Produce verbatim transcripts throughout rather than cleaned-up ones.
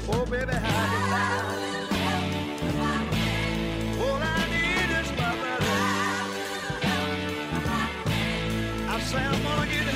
Oh, baby, how you like? All I need is my buddy. I say I'm gonna get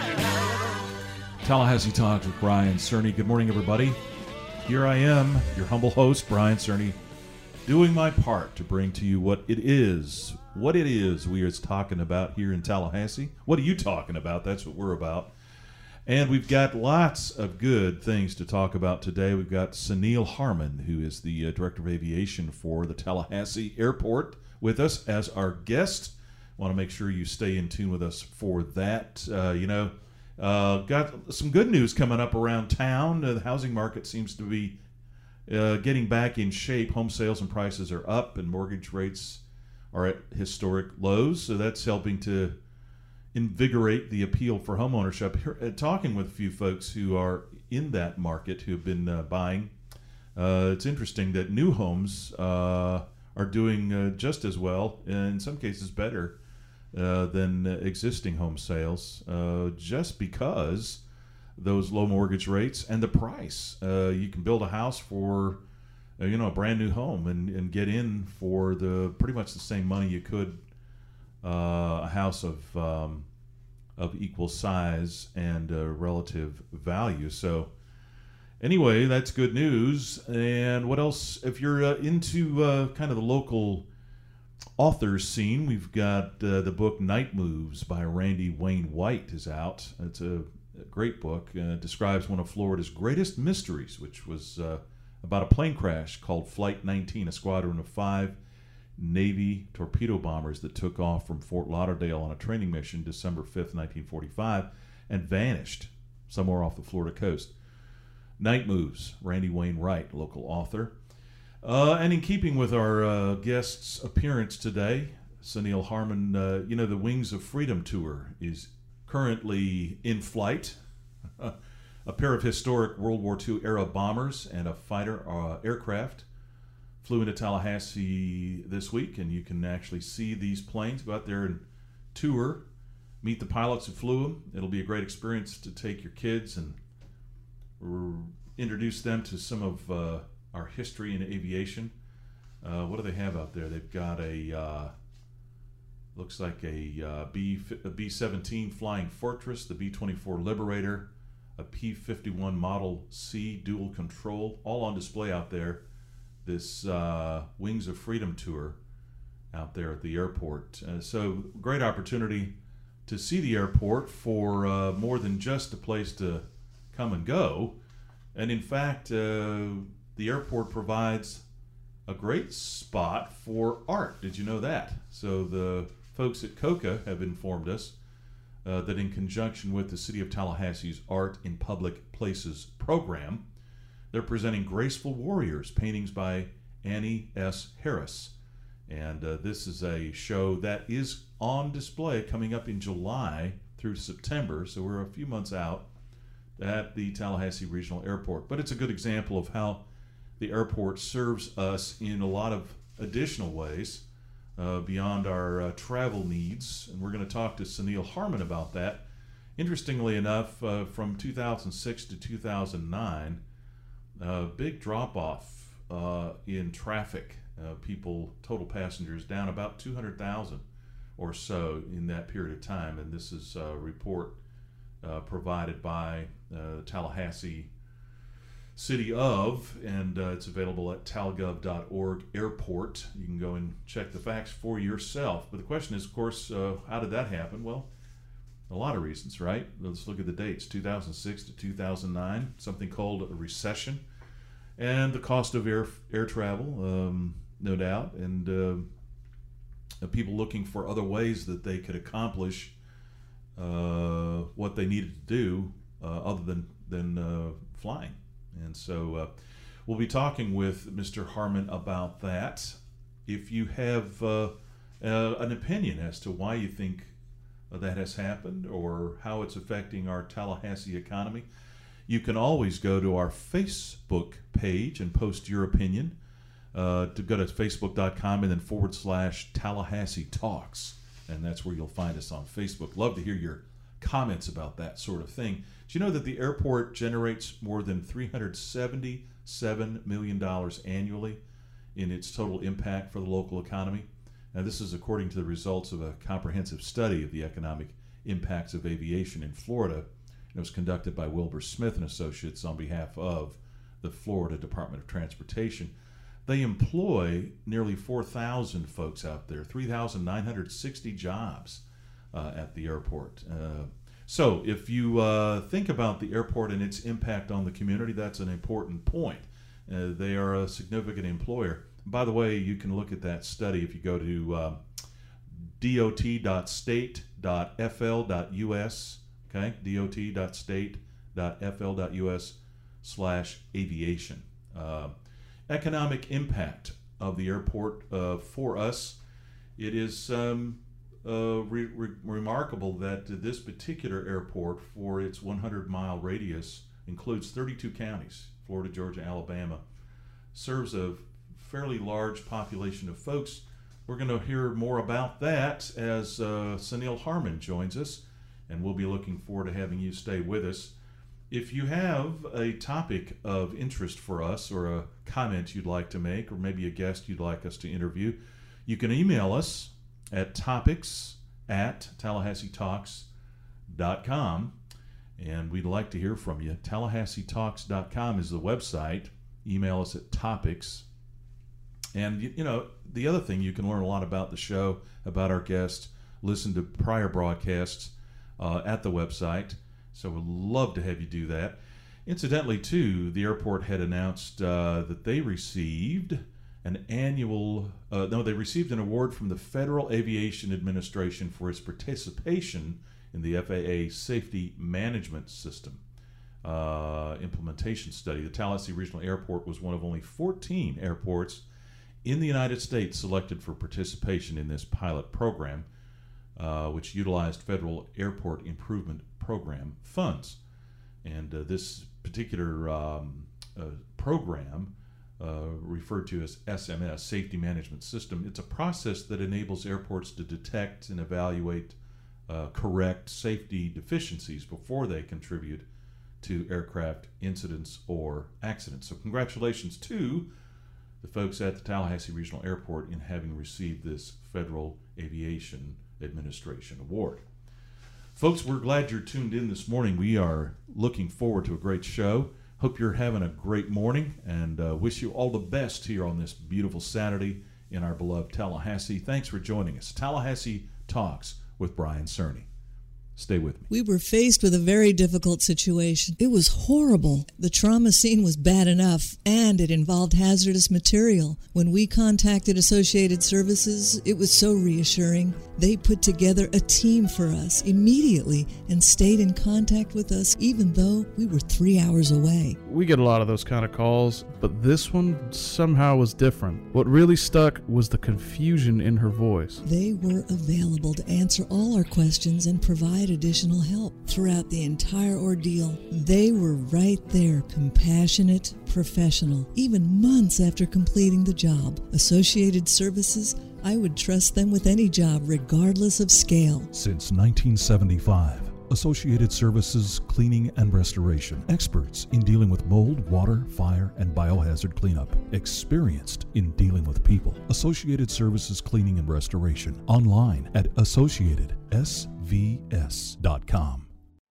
high. Tallahassee Talks with Brian Cerny. Good morning, everybody. Here I am, your humble host, Brian Cerny, doing my part to bring to you what it is, what it is we are talking about here in Tallahassee. What are you talking about? That's what we're about. And we've got lots of good things to talk about today. We've got Sunil Harman, who is the uh, Director of Aviation for the Tallahassee Airport, with us as our guest. Want to make sure you stay in tune with us for that. Uh, you know, uh, got some good news coming up around town. Uh, the housing market seems to be uh, getting back in shape. Home sales and prices are up, and mortgage rates are at historic lows. So that's helping to invigorate the appeal for homeownership. Here, uh, talking with a few folks who are in that market who have been uh, buying, uh, it's interesting that new homes uh, are doing uh, just as well, and in some cases better, uh, than uh, existing home sales, uh, just because those low mortgage rates and the price. Uh, you can build a house for, uh, you know, a brand new home and, and get in for the pretty much the same money you could Uh, a house of um, of equal size and uh, relative value. So anyway, that's good news. And what else? If you're uh, into uh, kind of the local author scene, we've got uh, the book Night Moves by Randy Wayne White is out. It's a, a great book. Uh, it describes one of Florida's greatest mysteries, which was uh, about a plane crash called Flight nineteen, a squadron of five Navy torpedo bombers that took off from Fort Lauderdale on a training mission December fifth, nineteen forty-five, and vanished somewhere off the Florida coast. Night Moves, Randy Wayne White, local author. Uh, and in keeping with our uh, guest's appearance today, Sunil Harman, uh, you know, the Wings of Freedom tour is currently in flight. A pair of historic World War Two era bombers and a fighter uh, aircraft flew into Tallahassee this week, and you can actually see these planes. Go out there and tour, meet the pilots who flew them. It'll be a great experience to take your kids and r- introduce them to some of uh, our history in aviation. Uh, what do they have out there? They've got a, uh, looks like a, uh, B, a B seventeen Flying Fortress, the B twenty-four Liberator, a P fifty-one Model C dual control, all on display out there. This uh, Wings of Freedom tour out there at the airport. Uh, so great opportunity to see the airport for uh, more than just a place to come and go. And in fact, uh, the airport provides a great spot for art. Did you know that? So the folks at COCA have informed us uh, that in conjunction with the City of Tallahassee's Art in Public Places program, they're presenting Graceful Warriors, paintings by Annie S. Harris. And uh, this is a show that is on display coming up in July through September, so we're a few months out at the Tallahassee Regional Airport. But it's a good example of how the airport serves us in a lot of additional ways uh, beyond our uh, travel needs. And we're going to talk to Sunil Harman about that. Interestingly enough, uh, from two thousand six to two thousand nine, Uh, big drop-off uh, in traffic. Uh, people, total passengers, down about two hundred thousand or so in that period of time. And this is a report uh, provided by uh, Tallahassee City of, and uh, it's available at talgov dot org airport. You can go and check the facts for yourself. But the question is, of course, uh, how did that happen? Well, a lot of reasons, right? Let's look at the dates. two thousand six to two thousand nine, something called a recession. And the cost of air air travel, um, no doubt, and uh, people looking for other ways that they could accomplish uh, what they needed to do uh, other than, than uh, flying. And so uh, we'll be talking with Mister Harman about that. If you have uh, uh, an opinion as to why you think that has happened or how it's affecting our Tallahassee economy, you can always go to our Facebook page and post your opinion. Uh, to go to facebook dot com and then forward slash Tallahassee Talks. And that's where you'll find us on Facebook. Love to hear your comments about that sort of thing. Do you know that the airport generates more than three hundred seventy-seven million dollars annually in its total impact for the local economy? Now, this is according to the results of a comprehensive study of the economic impacts of aviation in Florida. It was conducted by Wilbur Smith and Associates on behalf of the Florida Department of Transportation. They employ nearly four thousand folks out there, three thousand nine hundred sixty jobs uh, at the airport. Uh, so if you uh, think about the airport and its impact on the community, that's an important point. Uh, they are a significant employer. By the way, you can look at that study if you go to uh, dot dot state dot f l dot u s, okay, dot dot state dot f l dot u s slash aviation. Uh, economic impact of the airport uh, for us, it is um, uh, re- re- remarkable that this particular airport, for its one hundred mile radius, includes thirty-two counties, Florida, Georgia, Alabama, serves a fairly large population of folks. We're going to hear more about that as uh, Sunil Harman joins us, and we'll be looking forward to having you stay with us. If you have a topic of interest for us or a comment you'd like to make, or maybe a guest you'd like us to interview, you can email us at topics at tallahassee talks dot com, and we'd like to hear from you. tallahassee talks dot com is the website. Email us at topics. And, you, you know, the other thing, you can learn a lot about the show, about our guests, listen to prior broadcasts uh, at the website. So we'd love to have you do that. Incidentally, too, the airport had announced uh, that they received an annual, uh, no, they received an award from the Federal Aviation Administration for its participation in the F A A Safety Management System uh, implementation study. The Tallahassee Regional Airport was one of only fourteen airports in the United States selected for participation in this pilot program, uh, which utilized Federal Airport Improvement Program funds. And uh, this particular um, uh, program, uh, referred to as S M S, Safety Management System, it's a process that enables airports to detect and evaluate uh, correct safety deficiencies before they contribute to aircraft incidents or accidents. So congratulations to the folks at the Tallahassee Regional Airport in having received this Federal Aviation Administration award. Folks, we're glad you're tuned in this morning. We are looking forward to a great show. Hope you're having a great morning, and uh, wish you all the best here on this beautiful Saturday in our beloved Tallahassee. Thanks for joining us. Tallahassee Talks with Brian Cerny. Stay with me. We were faced with a very difficult situation. It was horrible. The trauma scene was bad enough, and it involved hazardous material. When we contacted Associated Services, it was so reassuring. They put together a team for us immediately and stayed in contact with us even though we were three hours away. We get a lot of those kind of calls, but this one somehow was different. What really stuck was the confusion in her voice. They were available to answer all our questions and provide additional help throughout the entire ordeal. They were right there, compassionate, professional, even months after completing the job. Associated Services, I would trust them with any job, regardless of scale. Since nineteen seventy-five, Associated Services Cleaning and Restoration. Experts in dealing with mold, water, fire, and biohazard cleanup. Experienced in dealing with people. Associated Services Cleaning and Restoration. Online at associated s v s dot com.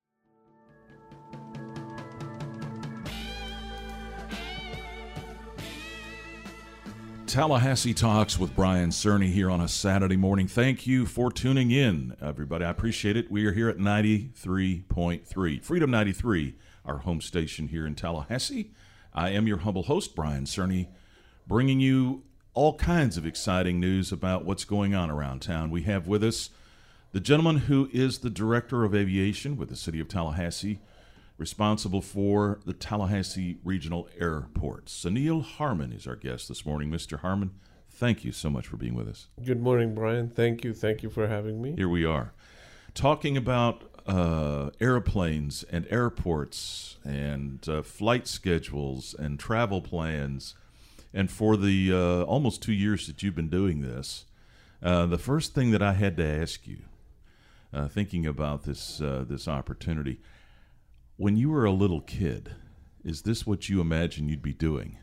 Tallahassee Talks with Brian Cerny here on a Saturday morning. Thank you for tuning in, everybody. I appreciate it. We are here at ninety-three point three, Freedom ninety-three, our home station here in Tallahassee. I am your humble host, Brian Cerny, bringing you all kinds of exciting news about what's going on around town. We have with us the gentleman who is the Director of Aviation with the City of Tallahassee, responsible for the Tallahassee Regional Airport. Sunil Harman is our guest this morning. Mister Harman, thank you so much for being with us. Good morning, Brian. Thank you. Thank you for having me. Here we are, talking about uh, airplanes and airports and uh, flight schedules and travel plans. And for the uh, almost two years that you've been doing this, uh, the first thing that I had to ask you, uh, thinking about this uh, this opportunity, when you were a little kid, is this what you imagined you'd be doing?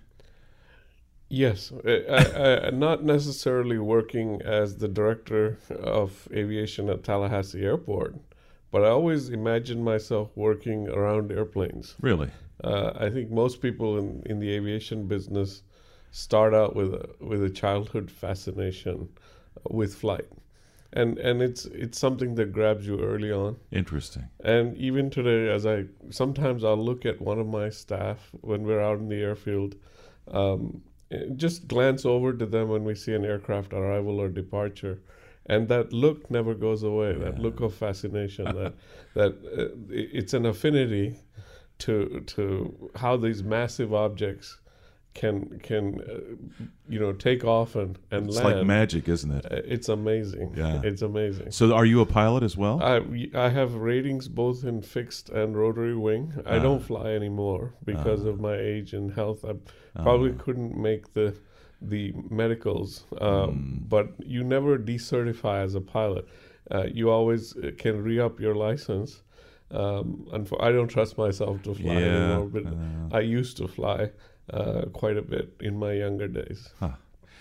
Yes, I, I, not necessarily working as the director of aviation at Tallahassee Airport, but I always imagined myself working around airplanes. Really? Uh, I think most people in, in the aviation business start out with a, with a childhood fascination with flight, and and it's it's something that grabs you early on. Interesting. And even today, as I sometimes I'll look at one of my staff when we're out in the airfield. Um, Just glance over to them when we see an aircraft arrival or departure, and that look never goes away. Yeah. That look of fascination. that that uh, it's an affinity to to how these massive objects can can uh, you know take off and and it's land. It's like magic, isn't it? Uh, it's amazing. Yeah, it's amazing. So, are you a pilot as well? I I have ratings both in fixed and rotary wing. I uh, don't fly anymore because uh, of my age and health. I probably uh, couldn't make the the medicals, uh, mm. but you never decertify as a pilot. Uh, you always can re-up your license. Um, and for, I don't trust myself to fly yeah, anymore, but uh, I used to fly uh, quite a bit in my younger days. Huh.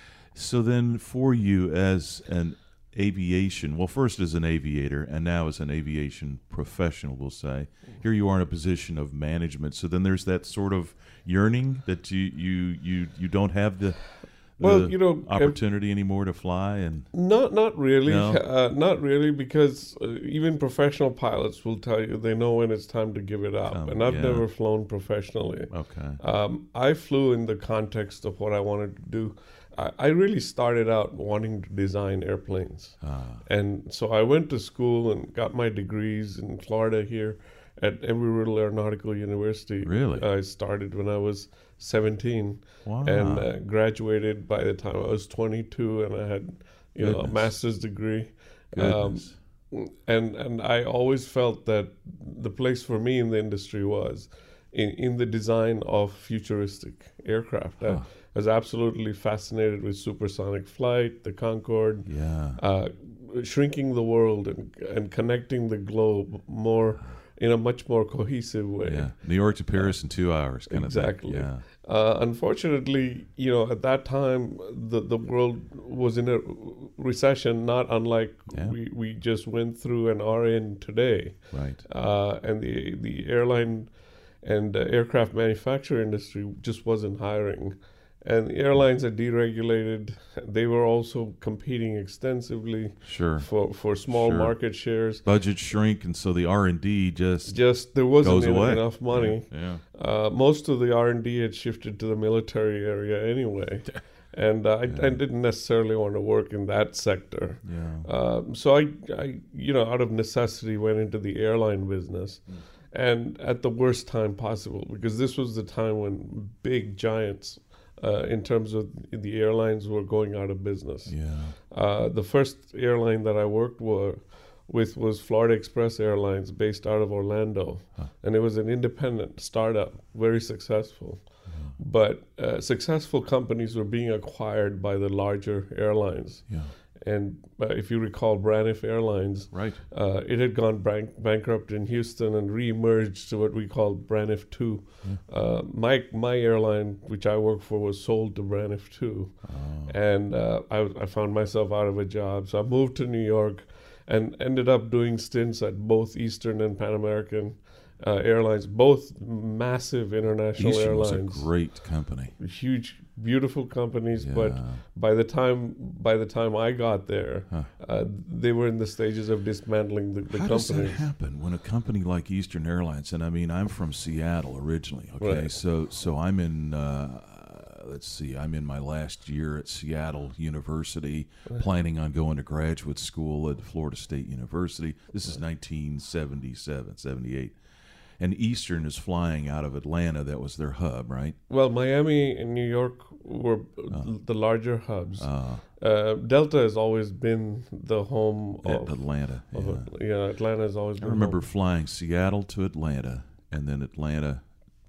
So then, for you as an aviation, well, first as an aviator, and now as an aviation professional, we'll say, here you are in a position of management. So then, there's that sort of yearning that you you you, you don't have the, the well, you know, opportunity anymore to fly, and not not really, no? uh, not really, because uh, even professional pilots will tell you they know when it's time to give it up. Um, and I've yeah. never flown professionally. Okay, um, I flew in the context of what I wanted to do. I really started out wanting to design airplanes. Ah. And so I went to school and got my degrees in Florida here at Embry-Riddle Aeronautical University. Really? I started when I was seventeen wow. and uh, graduated by the time I was twenty-two, and I had you Goodness. know a master's degree. Goodness. Um, and and I always felt that the place for me in the industry was in, in the design of futuristic aircraft. Huh. I, I was absolutely fascinated with supersonic flight, the Concorde, yeah. uh, shrinking the world and and connecting the globe more in a much more cohesive way. Yeah, New York to Paris uh, in two hours, kind exactly. of thing. Yeah. Uh, unfortunately, you know, at that time, the the world was in a recession, not unlike yeah. we, we just went through and are in today. Right. Uh, and the the airline and uh, aircraft manufacturer industry just wasn't hiring. And the airlines are deregulated. They were also competing extensively sure. for, for small sure. market shares. Budgets shrink, and so the R and D just just there wasn't goes away. enough money. Yeah. yeah. Uh, most of the R and D had shifted to the military area anyway, and uh, I, yeah. I didn't necessarily want to work in that sector. Yeah. Um, so I, I, you know, out of necessity, went into the airline business. Mm. And at the worst time possible, because this was the time when big giants Uh, in terms of the airlines were going out of business. Yeah. Uh, the first airline that I worked were, with was Florida Express Airlines, based out of Orlando. Huh. And it was an independent startup, very successful. Yeah. But uh, successful companies were being acquired by the larger airlines. Yeah. And uh, if you recall, Braniff Airlines, right. uh, it had gone bank- bankrupt in Houston and re-emerged to what we called Braniff two. Yeah. Uh, my my airline, which I worked for, was sold to Braniff two. Oh. And uh, I, I found myself out of a job. So I moved to New York and ended up doing stints at both Eastern and Pan American uh, Airlines, both massive international Eastern airlines. was a great company. Huge, beautiful companies, yeah. but by the time by the time I got there, huh. uh, they were in the stages of dismantling the, the How company. does that happen when a company like Eastern Airlines, and I mean, I'm from Seattle originally, okay, Right. so so I'm in. Uh, let's see, I'm in my last year at Seattle University, Right. planning on going to graduate school at Florida State University. This is nineteen seventy-seven, seventy-eight. And Eastern is flying out of Atlanta. That was their hub, right? Well, Miami and New York were Uh, the larger hubs. Uh, Uh, Delta has always been the home at of Atlanta. Of Yeah. a, yeah, Atlanta has always I been. remember home. flying Seattle to Atlanta and then Atlanta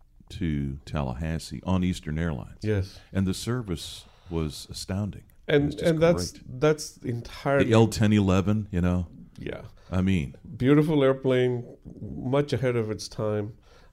to Tallahassee on Eastern Airlines. Yes, And the service was astounding. It was and just and that's great. that's entirely The L ten eleven, you know, yeah, I mean, beautiful airplane, much ahead of its time.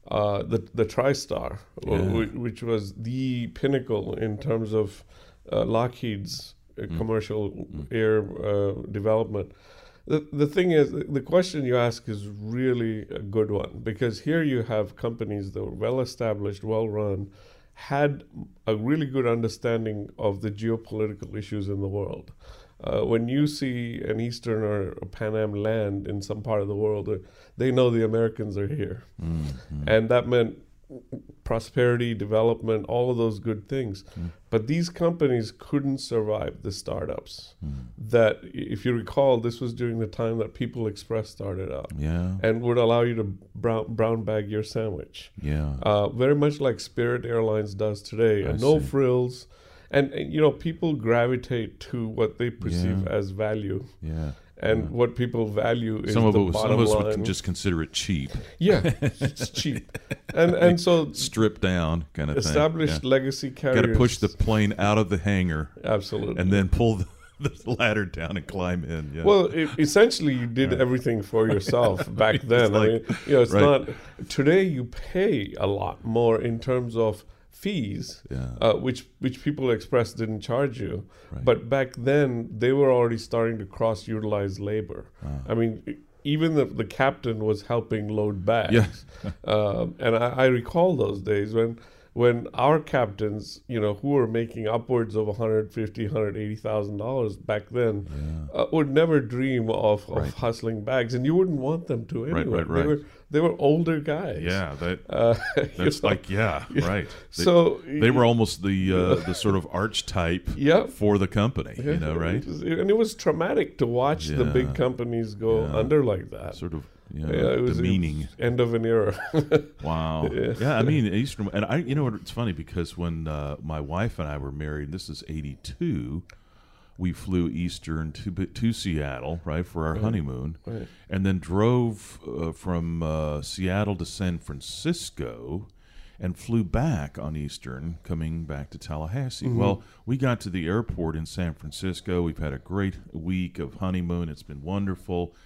uh, the the TriStar, Yeah. wh- which was the pinnacle in terms of uh, Lockheed's uh, Mm. commercial Mm. air uh, development. The, the thing is, the question you ask is really a good one, because here you have companies that were well established, well run, had a really good understanding of the geopolitical issues in the world. Uh, when you see an Eastern or a Pan Am land in some part of the world, uh, they know the Americans are here. Mm-hmm. And that meant prosperity, development, all of those good things. Mm. But these companies couldn't survive the startups. Mm. That, if you recall, this was during the time that People Express started up Yeah. and would allow you to brown, brown bag your sandwich. Yeah. Uh, very much like Spirit Airlines does today. I And no see. frills. And, and, you know, people gravitate to what they perceive Yeah. as value. Yeah. And Yeah. what people value is Some of the us, some bottom of us line. would just consider it cheap, Yeah, it's cheap. And and so stripped down kind of established thing. legacy carriers. Got to push the plane out of the hangar Absolutely. and then pull the, the ladder down and climb in. Yeah. Well, it, essentially, you did Right. everything for yourself back It's then. like- I mean, you know, it's right. not. Today, you pay a lot more in terms of fees, Yeah. uh, which which People Express didn't charge you. Right. But back then, they were already starting to cross utilize labor. Ah. I mean, e- even the the captain was helping load bags. Yeah. um, and I, I recall those days when. When our captains, you know, who were making upwards of one hundred fifty thousand dollars, one hundred eighty thousand dollars back then, Yeah. uh, would never dream of, of Right. hustling bags, and you wouldn't want them to Right, anyway. right, They right. were they were older guys. Yeah, that uh, you that's know. like yeah, right. They, So they were almost the uh, the sort of archetype Yep. for the company, you know, right? It was- and it was traumatic to watch the Yeah. big companies go Yeah. under like that. Sort of, you know, Yeah, it was, demeaning. it was end of an era. Wow. Yeah. Yeah, I mean Eastern, and I, you know, what, it's funny because when uh, my wife and I were married, this is eighty-two, we flew Eastern to to Seattle, right, for our Right. honeymoon, Right. and then drove uh, from uh, Seattle to San Francisco, and flew back on Eastern, coming back to Tallahassee. Mhm. Well, we got to the airport in San Francisco. We've had a great week of honeymoon. It's been wonderful.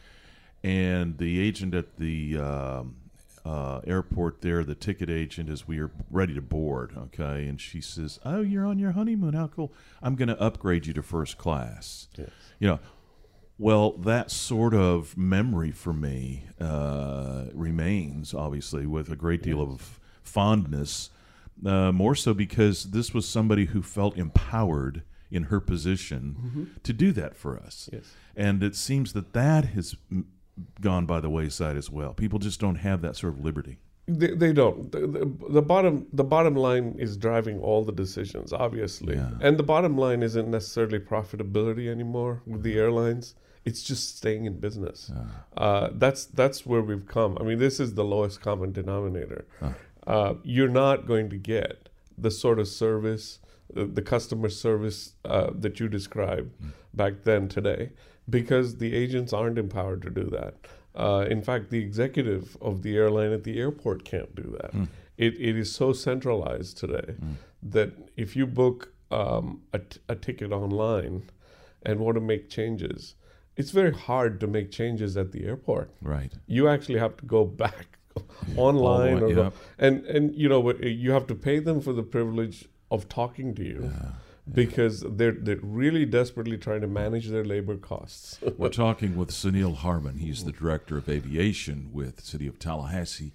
And the agent at the um, uh, airport there, the ticket agent, as we are ready to board, okay, and she says, "Oh, you're on your honeymoon. How cool! I'm going to upgrade you to first class." Yes. You know, well, that sort of memory for me uh, remains, obviously, with a great deal of fondness. Uh, more so because this was somebody who felt empowered in her position Mm-hmm. to do that for us. Yes. And it seems that that has mm, gone by the wayside as well. People just don't have that sort of liberty. They, they don't. The, the, the bottom the bottom line is driving all the decisions, obviously. Yeah. And the bottom line isn't necessarily profitability anymore with the airlines. It's just staying in business. Uh, that's that's where we've come. I mean, this is the lowest common denominator. Ah. Uh, you're not going to get the sort of service, uh, the customer service uh, that you described Mm. back then today, because the agents aren't empowered to do that. Uh, in fact, the executive of the airline at the airport can't do that. Mm. It, it is so centralized today that if you book um, a, t- a ticket online and want to make changes, it's very hard to make changes at the airport. Right. You actually have to go back online, way, or go, yep. and and you know what, you have to pay them for the privilege of talking to you. Because they're they're really desperately trying to manage their labor costs. We're talking with Sunil Harman. He's the director of aviation with the city of Tallahassee,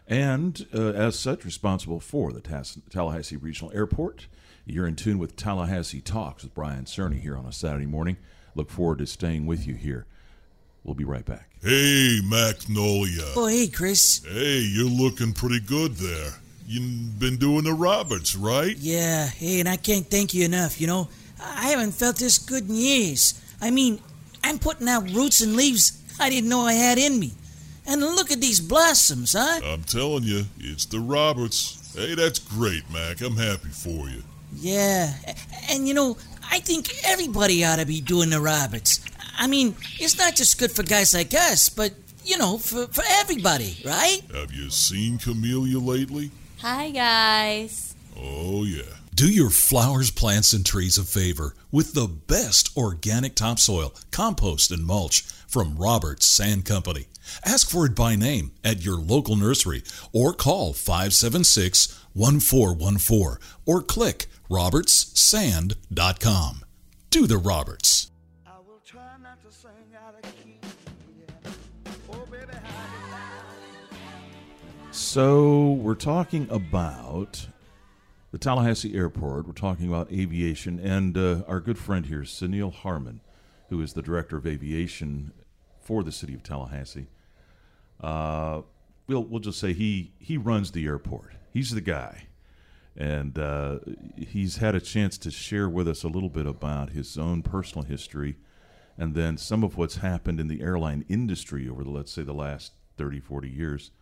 and uh, as such, responsible for the Tas- Tallahassee Regional Airport. You're in tune with Tallahassee Talks with Brian Cerny here on a Saturday morning. Look forward to staying with you here. We'll be right back. Hey, Magnolia. Oh, hey, Chris. Hey, you're looking pretty good there. You've been doing the Roberts, right? Yeah, hey, and I can't thank you enough, you know. I haven't felt this good in years. I mean, I'm putting out roots and leaves I didn't know I had in me. And look at these blossoms, huh? I'm telling you, it's the Roberts. Hey, that's great, Mac. I'm happy for you. Yeah, and you know, I think everybody ought to be doing the Roberts. I mean, it's not just good for guys like us, but, you know, for, for everybody, right? Have you seen Camellia lately? Hi, guys. Oh, yeah. Do your flowers, plants, and trees a favor with the best organic topsoil, compost, and mulch from Roberts Sand Company. Ask for it by name at your local nursery or call five seven six, one four one four or click roberts sand dot com. Do the Roberts. I will try not to sing out of key. Yeah. Oh, baby, how you So we're talking about the Tallahassee Airport. We're talking about aviation, and uh, our good friend here, Sunil Harman, who is the Director of Aviation for the City of Tallahassee. Uh, we'll we'll just say he he runs the airport. He's the guy, and uh, he's had a chance to share with us a little bit about his own personal history, and then some of what's happened in the airline industry over the, let's say, the last thirty, forty years.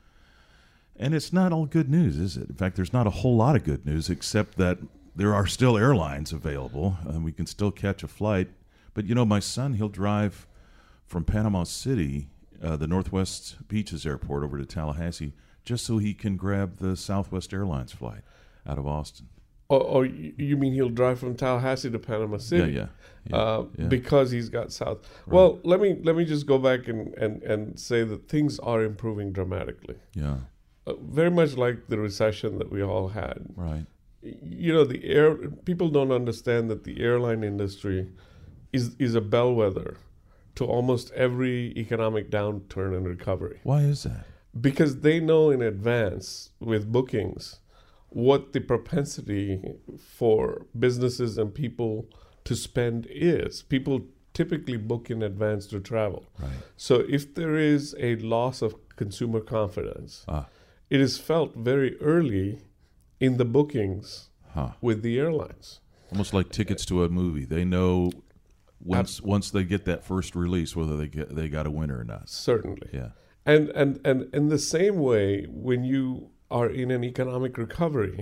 And it's not all good news, is it? In fact, there's not a whole lot of good news, except that there are still airlines available, and we can still catch a flight. But, you know, my son, he'll drive from Panama City, uh, the Northwest Beaches Airport, over to Tallahassee, just so he can grab the Southwest Airlines flight out of Austin. Oh, oh, you mean he'll drive from Tallahassee to Panama City? Yeah, yeah. yeah, uh, yeah. Because he's got south. Right. Well, let me let me just go back and, and, and say that things are improving dramatically. Yeah. Uh, very much like the recession that we all had. Right. You know, the air people don't understand that the airline industry is is a bellwether to almost every economic downturn and recovery. Why is that? Because they know in advance with bookings what the propensity for businesses and people to spend is. People typically book in advance to travel. Right. So if there is a loss of consumer confidence, Ah. it is felt very early in the bookings Huh. with the airlines. Almost like tickets to a movie. They know once once they get that first release whether they get they got a winner or not. Certainly. Yeah. And, and, and in the same way, when you are in an economic recovery,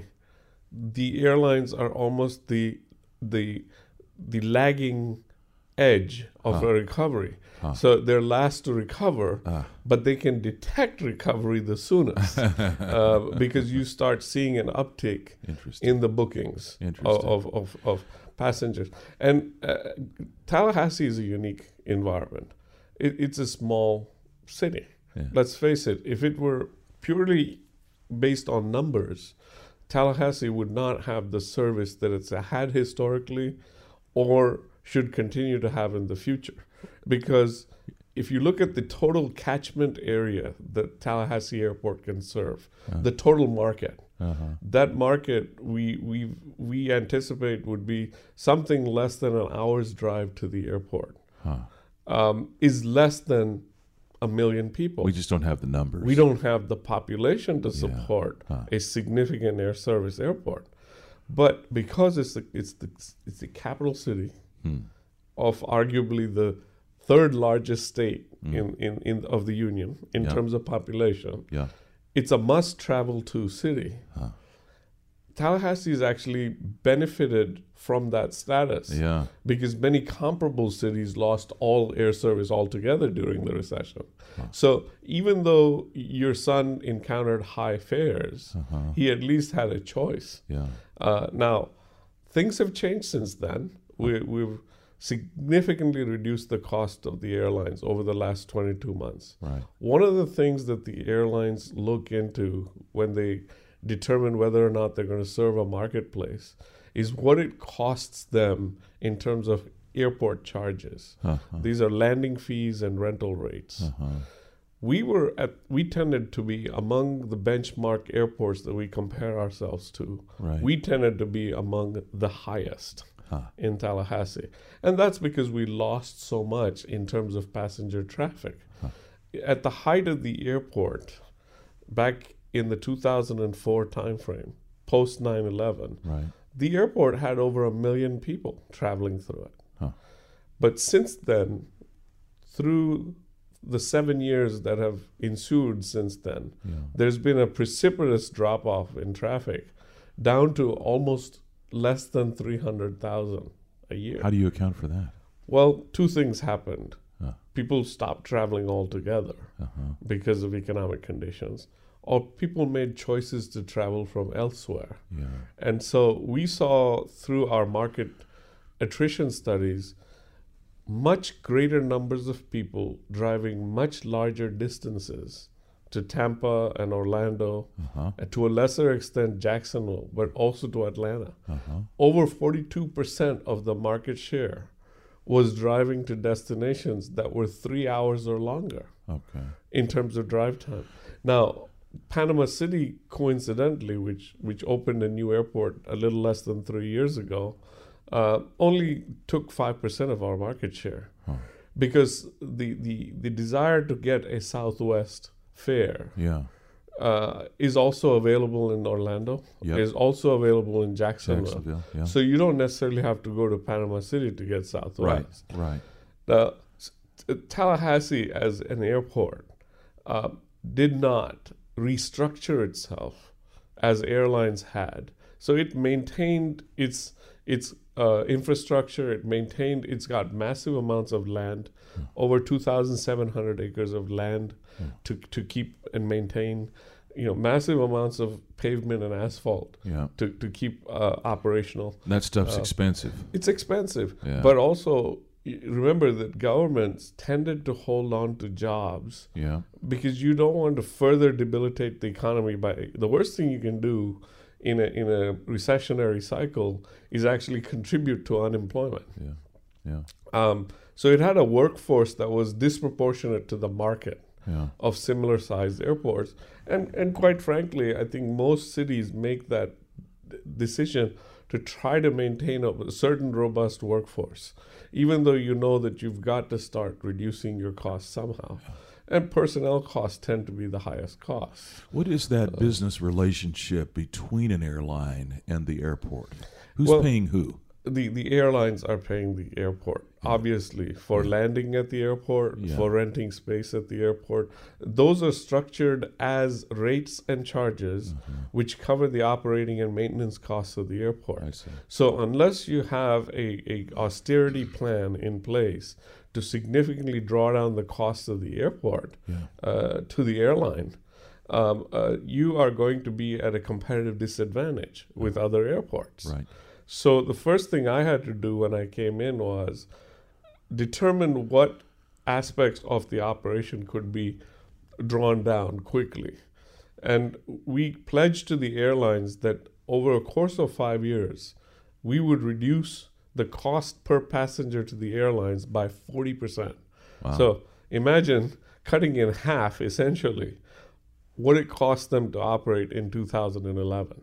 the airlines are almost the the the lagging edge of Huh. a recovery. Huh. So they're last to recover, Ah. but they can detect recovery the soonest uh, because you start seeing an uptick Interesting. in the bookings of, Interesting. of, of, of passengers. And uh, Tallahassee is a unique environment. It, it's a small city. Yeah. Let's face it, if it were purely based on numbers, Tallahassee would not have the service that it's had historically or should continue to have in the future. Because if you look at the total catchment area that Tallahassee Airport can serve, Uh. the total market, Uh-huh. that market we we we anticipate would be something less than an hour's drive to the airport, Huh. um, is less than a million people. We just don't have the numbers. We don't have the population to Yeah. support Huh. a significant air service airport, but because it's the it's the it's the capital city Hmm. of arguably the third largest state Mm. in, in, in of the union in Yeah. terms of population, Yeah. it's a must travel to city. Huh. Tallahassee has actually benefited from that status Yeah. because many comparable cities lost all air service altogether during the recession. Huh. So even though your son encountered high fares, Uh-huh. he at least had a choice. Yeah. Uh, now, things have changed since then. We, we've significantly reduced the cost of the airlines over the last twenty-two months. Right. One of the things that the airlines look into when they determine whether or not they're going to serve a marketplace is what it costs them in terms of airport charges. Uh-huh. These are landing fees and rental rates. Uh-huh. We were at we tended to be among the benchmark airports that we compare ourselves to. Right. We tended to be among the highest Huh. in Tallahassee. And that's because we lost so much in terms of passenger traffic. Huh. At the height of the airport, back in the two thousand four timeframe, post nine eleven, Right. the airport had over a million people traveling through it. Huh. But since then, through the seven years that have ensued since then, Yeah. there's been a precipitous drop-off in traffic down to almost less than three hundred thousand a year. How do you account for that? Well, two things happened. Huh. People stopped traveling altogether Uh-huh. because of economic conditions, or people made choices to travel from elsewhere. Yeah. And so we saw through our market attrition studies much greater numbers of people driving much larger distances to Tampa and Orlando, Uh-huh. and to a lesser extent Jacksonville, but also to Atlanta. Uh-huh. Over forty-two percent of the market share was driving to destinations that were three hours or longer Okay. in terms of drive time. Now, Panama City, coincidentally, which which opened a new airport a little less than three years ago, uh, only took five percent of our market share, Huh. because the, the, the desire to get a Southwest fare Yeah. uh, is also available in Orlando, Yep. is also available in Jacksonville. Jacksonville. Yeah. So you don't necessarily have to go to Panama City to get right. Southwest. Right. Now, s- t- Tallahassee as an airport uh, did not restructure itself as airlines had. So it maintained its its uh, infrastructure. It maintained. It's got massive amounts of land, over two thousand seven hundred acres of land to to keep and maintain. You know, massive amounts of pavement and asphalt Yeah. to to keep uh, operational. That stuff's Uh, expensive. It's expensive, Yeah. but also y- remember that governments tended to hold on to jobs Yeah. because you don't want to further debilitate the economy. By the worst thing you can do in a in a recessionary cycle is actually contribute to unemployment. Yeah. Yeah. Um, so it had a workforce that was disproportionate to the market Yeah. of similar sized airports, and and quite frankly, I think most cities make that d- decision to try to maintain a a certain robust workforce, even though you know that you've got to start reducing your costs somehow. And personnel costs tend to be the highest costs. What is that business relationship between an airline and the airport? Who's Well, paying who? The the airlines are paying the airport, obviously, for landing at the airport, Yeah. for renting space at the airport. Those are structured as rates and charges, which cover the operating and maintenance costs of the airport. I see. So unless you have a, a austerity plan in place to significantly draw down the cost of the airport Yeah. uh, to the airline, um, uh, you are going to be at a competitive disadvantage with other airports. Right. So the first thing I had to do when I came in was determine what aspects of the operation could be drawn down quickly. And we pledged to the airlines that over a course of five years, we would reduce the cost per passenger to the airlines by forty percent. Wow. So imagine cutting in half, essentially, what it cost them to operate in two thousand eleven.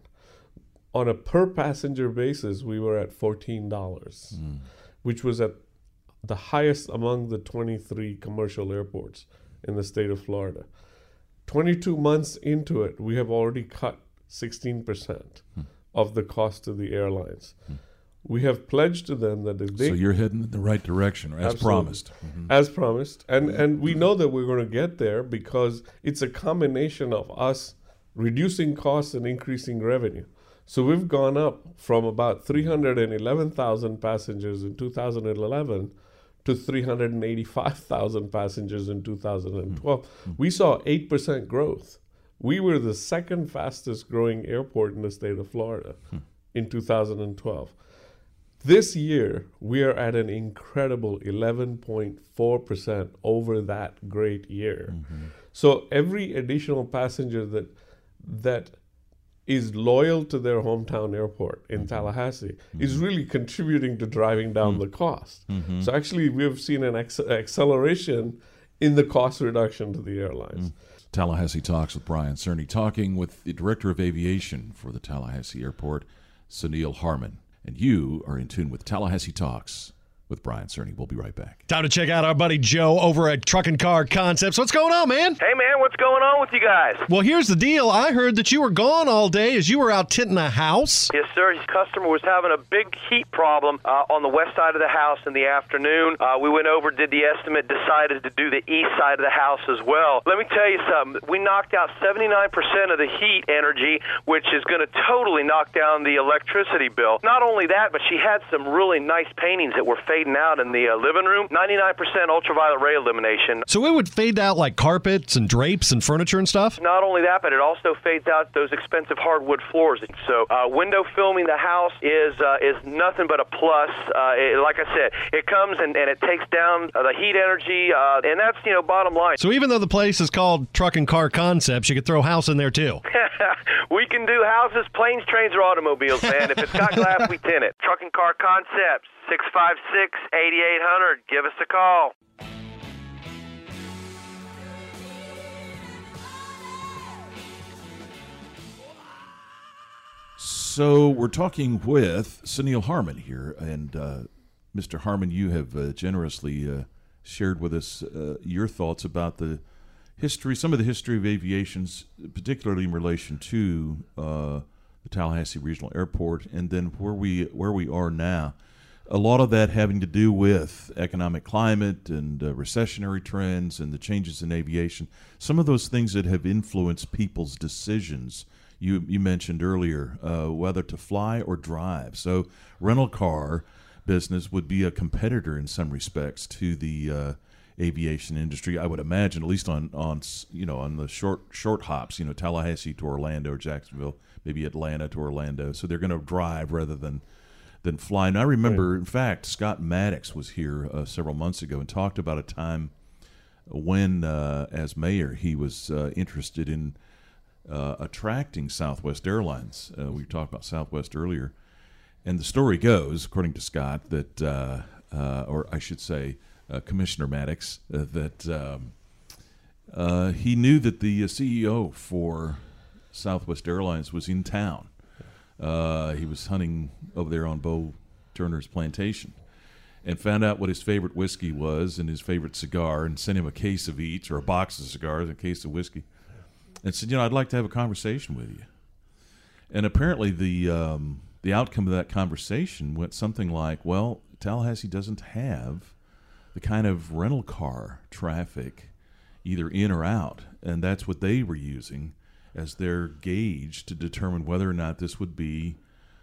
On a per passenger basis, we were at fourteen dollars, Mm. which was at the highest among the twenty-three commercial airports in the state of Florida. twenty-two months into it, we have already cut sixteen percent Hmm. of the cost to the airlines. We have pledged to them that if they So you're heading in the right direction, as Absolutely. promised. Mhm. as promised, and and we know that we're going to get there because it's a combination of us reducing costs and increasing revenue. So we've gone up from about three hundred eleven thousand passengers in two thousand eleven to three hundred eighty-five thousand passengers in two thousand twelve. We saw eight percent growth. We were the second fastest growing airport in the state of Florida in two thousand twelve. This year, we are at an incredible eleven point four percent over that great year. So every additional passenger that that is loyal to their hometown airport in Tallahassee is really contributing to driving down the cost. So actually, we've seen an acc- acceleration in the cost reduction to the airlines. Tallahassee Talks with Brian Cerny, talking with the Director of Aviation for the Tallahassee Airport, Sunil Harman. And you are in tune with Tallahassee Talks with Brian Cerny. We'll be right back. Time to check out our buddy Joe over at Truck and Car Concepts. What's going on, man? Hey, man, what's going on with you guys? Well, here's the deal. I heard that you were gone all day as you were out tinting a house. Yes, sir. His customer was having a big heat problem uh, on the west side of the house in the afternoon. Uh, we went over, did the estimate, decided to do the east side of the house as well. Let me tell you something. We knocked out seventy-nine percent of the heat energy, which is going to totally knock down the electricity bill. Not only that, but she had some really nice paintings that were faded fading out in the uh, living room. ninety-nine percent ultraviolet ray illumination. So it would fade out like carpets and drapes and furniture and stuff? Not only that, but it also fades out those expensive hardwood floors. So uh, window filming the house is uh, is nothing but a plus. Uh, it, like I said, it comes and, and it takes down uh, the heat energy, uh, and that's, you know, bottom line. So even though the place is called Truck and Car Concepts, you could throw a house in there too. We can do houses, planes, trains, or automobiles, man. If it's got glass, we tint it. Truck and Car Concepts, six five six, eight eight zero zero. Give us a call. So we're talking with Sunil Harman here, and uh, Mister Harman, you have uh, generously uh, shared with us uh, your thoughts about the history, some of the history of aviation, particularly in relation to uh, the Tallahassee Regional Airport, and then where we where we are now. A lot of that having to do with economic climate and uh, recessionary trends and the changes in aviation. Some of those things that have influenced people's decisions. You you mentioned earlier uh, whether to fly or drive. So rental car business would be a competitor in some respects to the uh, aviation industry, I would imagine, at least on, on you know on the short short hops, you know, Tallahassee to Orlando or Jacksonville, maybe Atlanta to Orlando. So they're going to drive rather than than fly. And I remember, right. in fact, Scott Maddox was here uh, several months ago and talked about a time when, uh, as mayor, he was uh, interested in uh, attracting Southwest Airlines. Uh, we talked about Southwest earlier. And the story goes, according to Scott, that, uh, uh, or I should say, uh, Commissioner Maddox, uh, that um, uh, he knew that the uh, C E O for Southwest Airlines was in town. Uh, he was hunting over there on Bo Turner's plantation and found out what his favorite whiskey was and his favorite cigar and sent him a case of each, or a box of cigars, a case of whiskey, and said, you know, I'd like to have a conversation with you. And apparently the um, the outcome of that conversation went something like, well, Tallahassee doesn't have the kind of rental car traffic either in or out, and that's what they were using as their gauge to determine whether or not this would be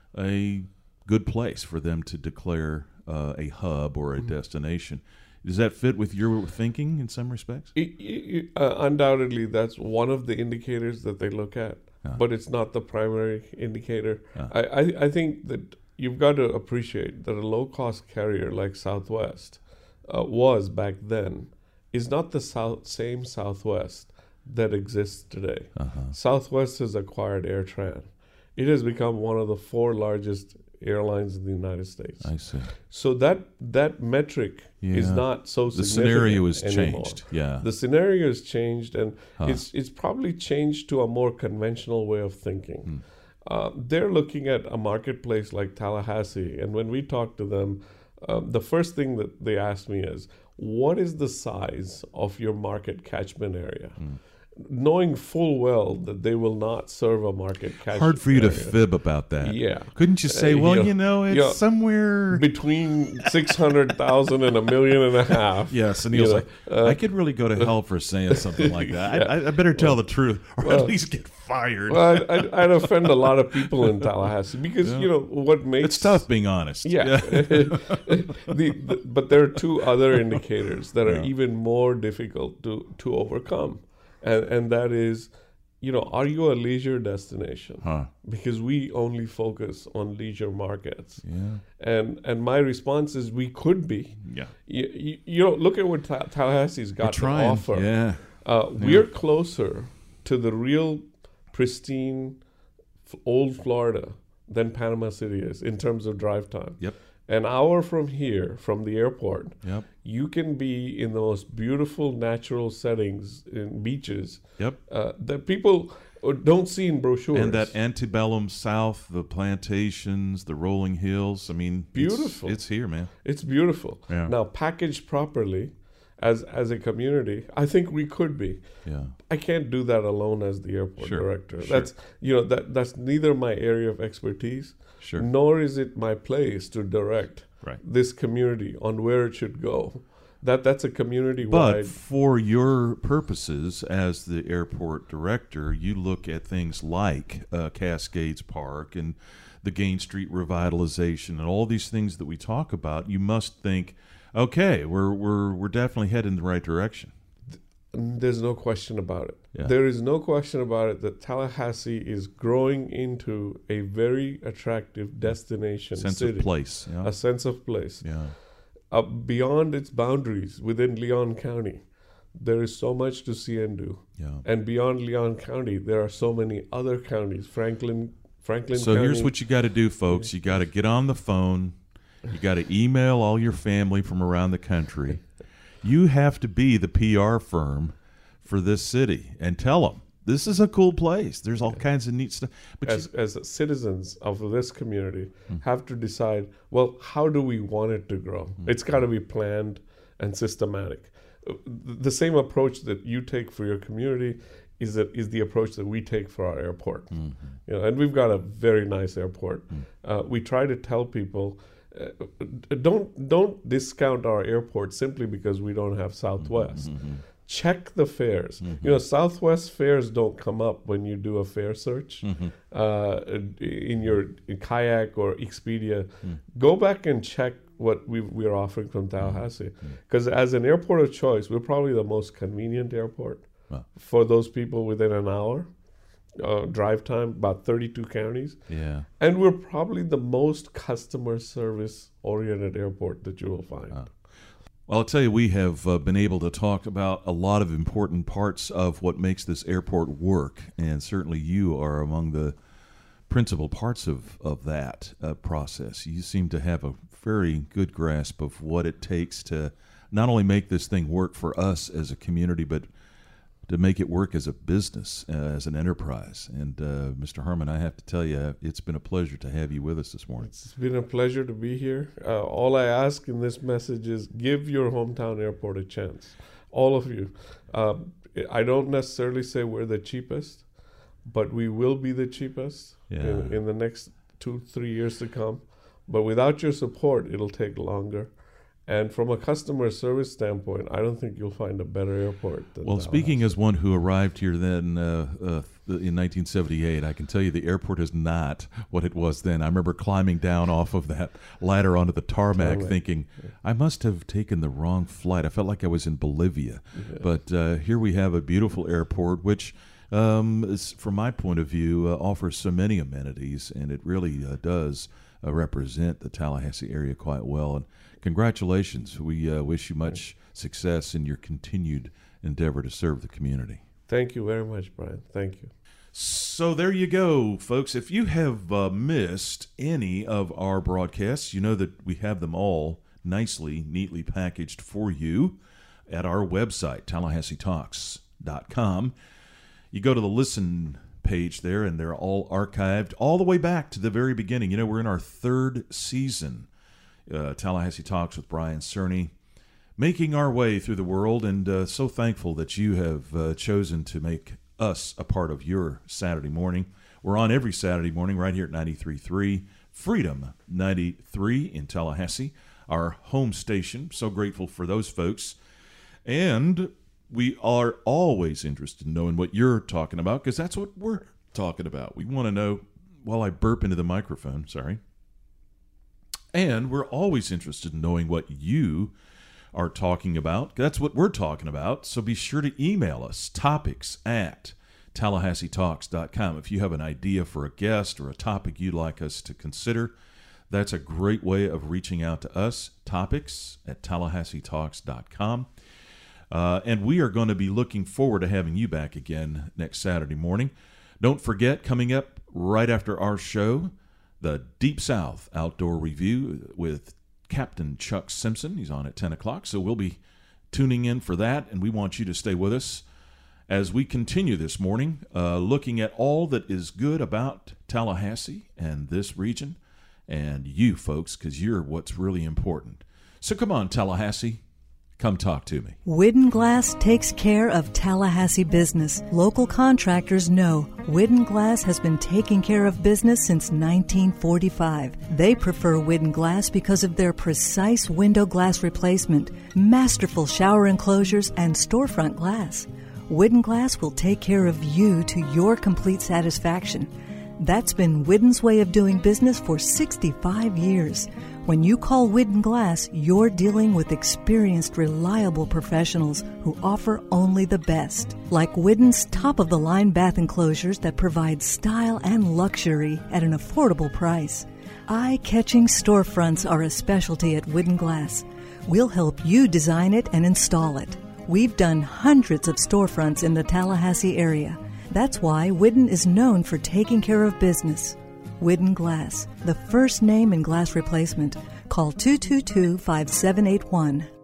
a good place for them to declare uh, a hub or a mm-hmm. destination. Does that fit with your thinking in some respects? It, it, uh, undoubtedly, that's one of the indicators that they look at, uh. but it's not the primary indicator. Uh. I, I, I think that you've got to appreciate that a low-cost carrier like Southwest uh, was back then is not the south, same Southwest that exists today. Uh-huh. Southwest has acquired AirTran. It has become one of the four largest airlines in the United States. I see. So that that metric yeah. is not so the significant scenario has anymore. changed. Yeah, the scenario has changed, and huh. it's it's probably changed to a more conventional way of thinking. Hmm. Uh, they're looking at a marketplace like Tallahassee, and when we talk to them, um, the first thing that they ask me is, what is the size of your market catchment area? Hmm. Knowing full well that they will not serve a market catchment Hard for you area. to fib about that. Yeah. Couldn't you say, well, uh, you know, it's you know, somewhere between six hundred thousand and a million and a half. Yes, and he was know, like, uh, I could really go to hell for saying something like that. yeah. I, I better tell well, the truth, or well, at least get fired. Well, I'd, I'd, I'd offend a lot of people in Tallahassee because, yeah. you know, what makes... It's tough being honest. Yeah. yeah. the, the, but there are two other indicators that are yeah. even more difficult to, to overcome. And and that is, you know, are you a leisure destination? Huh. Because we only focus on leisure markets. Yeah. And and my response is we could be. Yeah. You, you, you know, look at what Ta- Tallahassee's got to offer. Yeah. Uh, yeah. We're closer to the real pristine f- old Florida than Panama City is in terms of drive time. Yep. An hour from here, from the airport, yep. you can be in the most beautiful natural settings in beaches yep. uh, that people don't see in brochures. And that antebellum South, the plantations, the rolling hills. I mean, beautiful. It's, it's here, man. It's beautiful. Yeah. Now, packaged properly as as a community, I think we could be. Yeah. I can't do that alone as the airport sure. director. Sure. That's you know that that's neither my area of expertise. Sure. Nor is it my place to direct right. this community on where it should go. That that's a community-wide. But for your purposes as the airport director, you look at things like uh, Cascades Park and the Gain Street revitalization and all these things that we talk about, you must think, okay, we're we're we're definitely heading in the right direction. There's no question about it. Yeah. There is no question about it that Tallahassee is growing into a very attractive destination Sense city. of place. Yeah. A sense of place. Yeah. Uh, beyond its boundaries within Leon County, there is so much to see and do. Yeah. And beyond Leon County, there are so many other counties. Franklin, Franklin So County. here's what you got to do, folks. You got to get on the phone. You got to email all your family from around the country. You have to be the P R firm for this city and tell them this is a cool place. There's all kinds of neat stuff. But as, you, as citizens of this community Mm. have to decide, well, how do we want it to grow? Mm. It's got to be planned and systematic. Uh, The same approach that you take for your community is that is the approach that we take for our airport. Mm-hmm. You know, and we've got a very nice airport. Mm. Uh, we try to tell people, uh, don't don't discount our airport simply because we don't have Southwest. Mm-hmm. Check the fares. Mm-hmm. You know, Southwest fares don't come up when you do a fare search Mm-hmm. uh, in your in Kayak or Expedia. Mm. Go back and check what we we're offering from Tallahassee, because as an airport of choice, we're probably the most convenient airport Wow. for those people within an hour uh, drive time, about thirty-two counties. Yeah. And we're probably the most customer service oriented airport that you will find. Wow. Well, I'll tell you, we have uh, been able to talk about a lot of important parts of what makes this airport work, and certainly you are among the principal parts of, of that uh, process. You seem to have a very good grasp of what it takes to not only make this thing work for us as a community, but to make it work as a business, uh, as an enterprise. And uh, Mister Harmon, I have to tell you, it's been a pleasure to have you with us this morning. It's been a pleasure to be here. Uh, all I ask in this message is give your hometown airport a chance. All of you. Um, I don't necessarily say we're the cheapest, but we will be the cheapest Yeah. in, in the next two, three years to come. But without your support, it'll take longer. And from a customer service standpoint, I don't think you'll find a better airport than Well, Tallahassee. speaking as one who arrived here then uh, uh, in nineteen seventy-eight, I can tell you the airport is not what it was then. I remember climbing down off of that ladder onto the tarmac, Tarmac. thinking, I must have taken the wrong flight. I felt like I was in Bolivia. Yeah. But uh, here we have a beautiful airport, which, um, is, from my point of view, uh, offers so many amenities, and it really uh, does uh, represent the Tallahassee area quite well. And congratulations. We uh, wish you much success in your continued endeavor to serve the community. Thank you very much, Brian. Thank you. So there you go, folks. If you have uh, missed any of our broadcasts, you know that we have them all nicely, neatly packaged for you at our website, Tallahassee Talks dot com. You go to the listen page there, and they're all archived all the way back to the very beginning. You know, we're in our third season, uh, Tallahassee Talks with Brian Cerny, making our way through the world, and uh, so thankful that you have uh, chosen to make us a part of your Saturday morning. We're on every Saturday morning right here at ninety-three point three, Freedom ninety-three in Tallahassee, our home station. So grateful for those folks. And we are always interested in knowing what you're talking about, because that's what we're talking about. We want to know, while I burp into the microphone, sorry. And we're always interested in knowing what you are talking about. That's what we're talking about. So be sure to email us, topics at Tallahassee Talks dot com. If you have an idea for a guest or a topic you'd like us to consider, that's a great way of reaching out to us, topics at Tallahassee Talks dot com. Uh, and we are going to be looking forward to having you back again next Saturday morning. Don't forget, coming up right after our show, the Deep South Outdoor Review with Captain Chuck Simpson. He's on at ten o'clock, so we'll be tuning in for that, and we want you to stay with us as we continue this morning, uh, looking at all that is good about Tallahassee and this region, and you folks, because you're what's really important. So come on, Tallahassee. Come talk to me. Widden Glass takes care of Tallahassee business. Local contractors know Widden Glass has been taking care of business since nineteen forty-five. They prefer Widden Glass because of their precise window glass replacement, masterful shower enclosures, and storefront glass. Widden Glass will take care of you to your complete satisfaction. That's been Widden's way of doing business for sixty-five years. When you call Widden Glass, you're dealing with experienced, reliable professionals who offer only the best. Like Widden's top-of-the-line bath enclosures that provide style and luxury at an affordable price. Eye-catching storefronts are a specialty at Widden Glass. We'll help you design it and install it. We've done hundreds of storefronts in the Tallahassee area. That's why Widden is known for taking care of business. Widden Glass, the first name in glass replacement. Call two two two, five seven eight one.